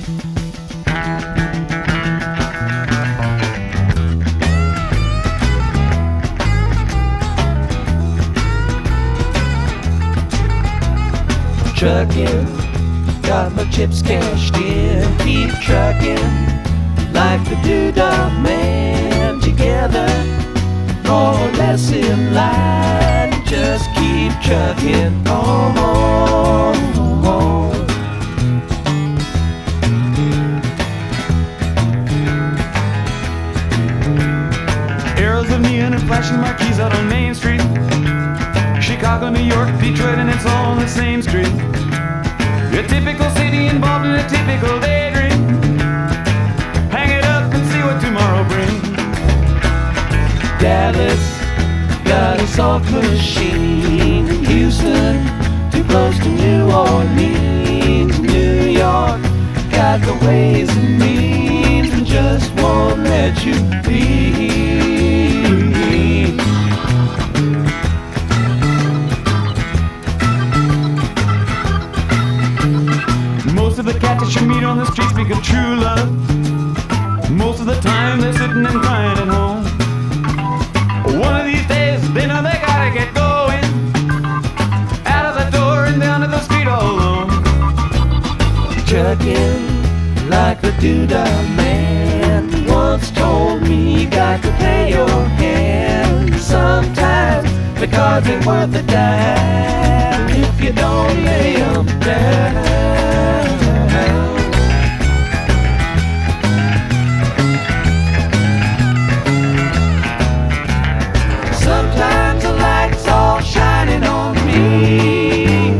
Trucking, got my chips cashed in. Keep trucking like the Doodah Man. Together, more or less in line. Just keep trucking on. Arrows of neon and flashing marquees out on Main Street. Chicago, New York, Detroit, and it's all on the same street. A typical city involved in a typical daydream. Hang it up and see what tomorrow brings. Dallas got a soft machine. Houston, too close to New Orleans. New York got the ways and means and just won't let you be. Most of the cats that you meet on the street speak of true love. Most of the time they're sitting and crying at home. One of these days they know they gotta get going. Out of the door and down to the street all alone. Trucking like the Doodah Man once told me, you got to play your hand. Sometimes the cards ain't worth a dime if you don't lay 'em down. Sometimes the light's all shining on me.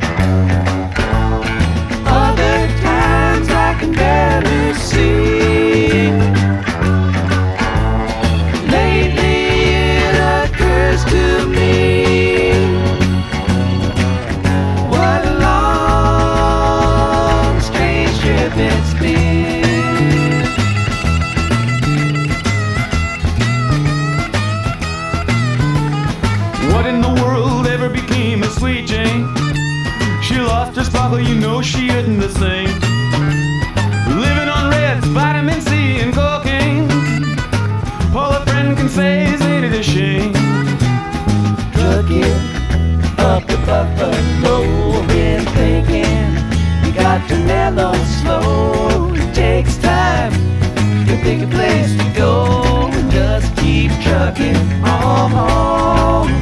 Other times I can barely see. Lately it occurs to me, what a long, strange trip it's been. What in the world ever became of Sweet Jane? She lost her sparkle, you know she isn't the same. Living on Reds, vitamin C and cocaine. All a friend can say is ain't it a shame. Trucking up the Buffalo, been thinking you got to mellow slow. It takes time to pick a place to go and just keep trucking on.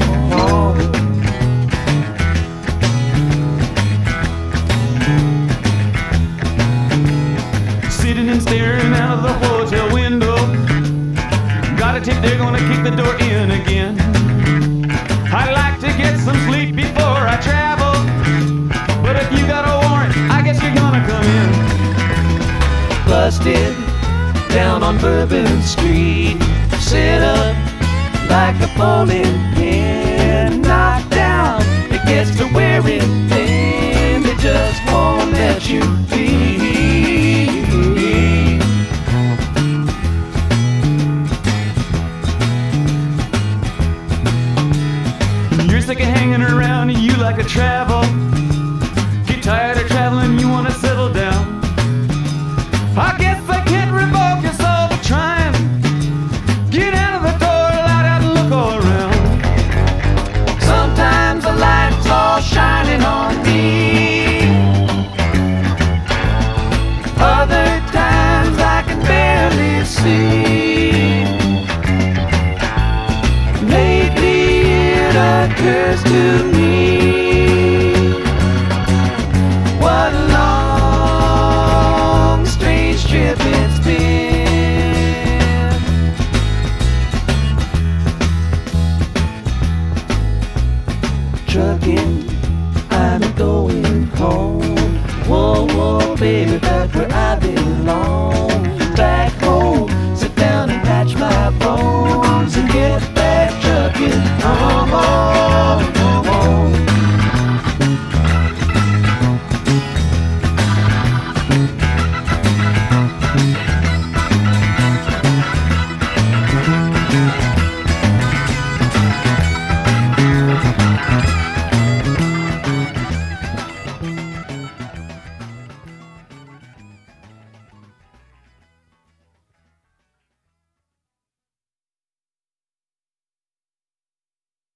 Sitting and staring out of the hotel window. Got a tip they're gonna kick the door in again. I'd like to get some sleep before I travel, but if you got a warrant, I guess you're gonna come in. Busted down on Bourbon Street, set up like a bowling pin. Knocked down, it gets to wearing thin. They just won't let you be. You're sick of hanging around and you like to travel. Get tired of traveling, you wanna settle down. I guess I can't revoke your soul for trying. Get out of the door, light out and look all around. Sometimes the light's all shining on me. Other times I can barely see. Lately it occurs to me,